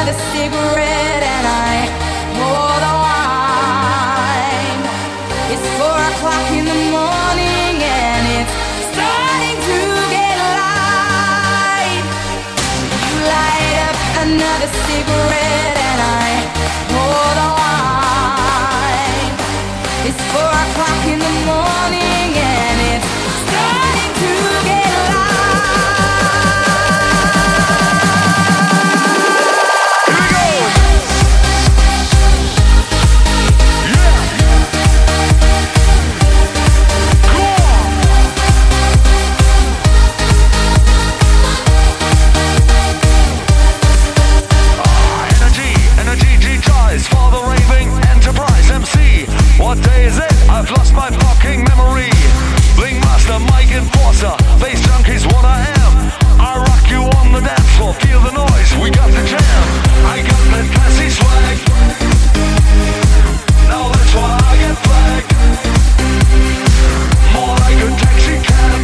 another cigarette and I pour the wine. It's 4 o'clock in the morning and it's starting to get light. You light up another cigarette and I pour the wine. It's 4 o'clock in the morning and it's starting to get light. For the raving enterprise MC. What day is it? I've lost my fucking memory. Bling master, mic enforcer, bass junkie's what I am. I rock you on the dance floor, feel the noise, we got the jam. I got that classy swag. Now that's why I get flagged. More like a taxi cab.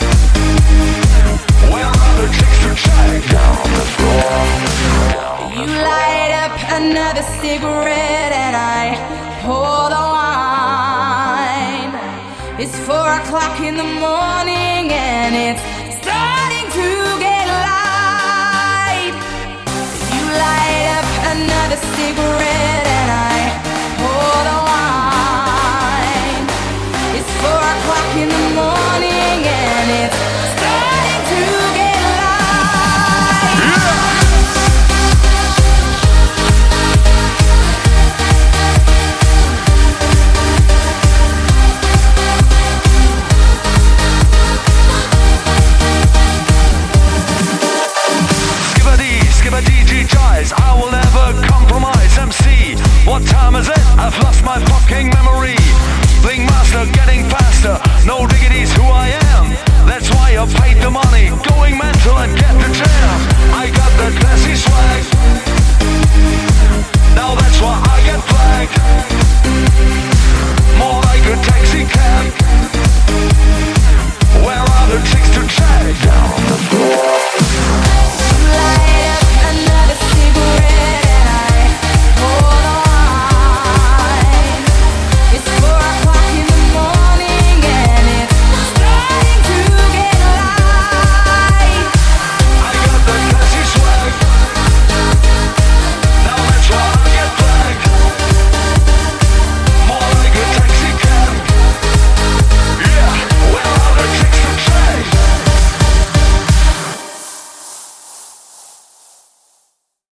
Where are the chicks to check? Down the floor. You light up another cigarette and I pour the wine. It's 4 o'clock in the morning and it's starting to get light. You light up another cigarette and I pour the wine. It's 4 o'clock in the morning and it's starting to get light. Yeah. I will never compromise MC. What time is it? I've lost my fucking memory. Bling master getting faster. No diggity's who I am. That's why I paid the money. Going mental and get the